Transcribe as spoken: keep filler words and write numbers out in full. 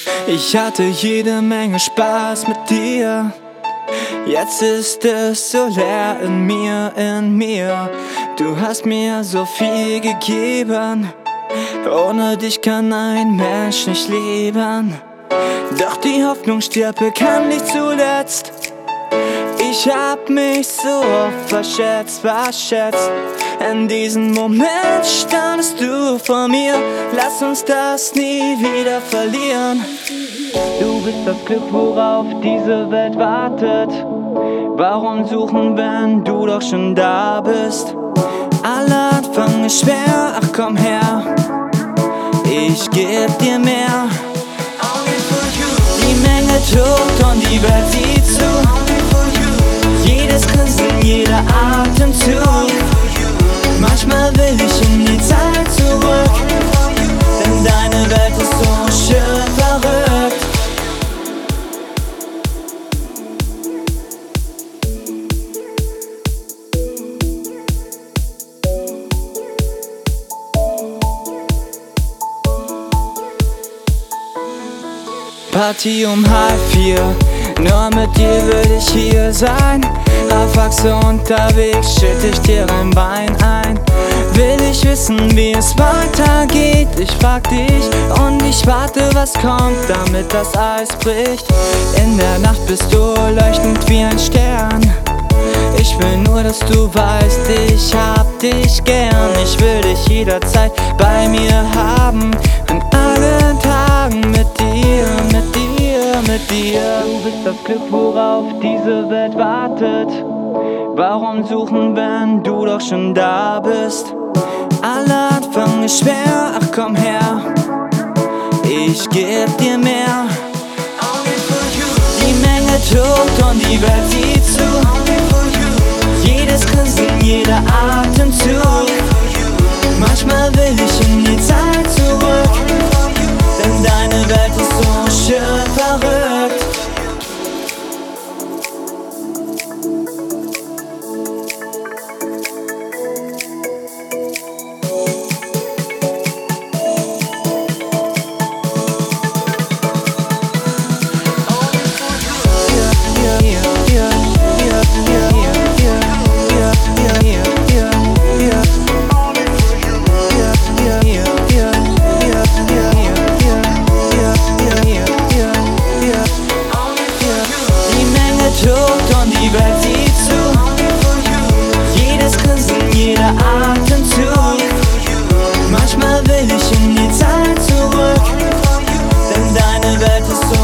Ich hatte jede Menge Spaß mit dir. Jetzt ist es so leer in mir, in mir. Du hast mir so viel gegeben. Ohne dich kann ein Mensch nicht leben. Doch die Hoffnung stirbt bekanntlich zuletzt. Ich hab mich so oft verschätzt, verschätzt. In diesem Moment standest du vor mir. Lass uns das nie wieder verlieren. Du bist das Glück, worauf diese Welt wartet. Warum suchen, wenn du doch schon da bist? Aller Anfang ist schwer, ach komm her. Ich geb dir mehr. Die Menge tobt und die Welt sieht zu. Jedes Grinsen, jeder Atemzug. Manchmal will ich in die Zeit zurück, denn deine Welt ist so schön verrückt. Party um halb vier, nur mit dir will ich hier sein. Auf Achse unterwegs schütt ich dir ein Wein ein. Will ich wissen, wie es weitergeht? Ich frag dich und ich warte, was kommt, damit das Eis bricht. In der Nacht bist du leuchtend wie ein Stern. Ich will nur, dass du weißt, ich hab dich gern. Ich will dich jederzeit bei mir haben, an allen Tagen mit dir, mit dir, mit dir. Du bist das Glück, worauf diese Welt wartet. Warum suchen, wenn du doch schon da bist? Aller Anfang ist schwer, ach komm her. Ich geb dir mehr. Die Menge tobt und die Welt sieht zu. Jedes Grinsen, jeder Atemzug. Manchmal will ich in die Zeit zurück, denn deine Welt ist so schön verrückt. Und die Welt sieht zu. Jedes Grinsen, jeder Atemzug. Manchmal will ich in die Zeit zurück, denn deine Welt ist so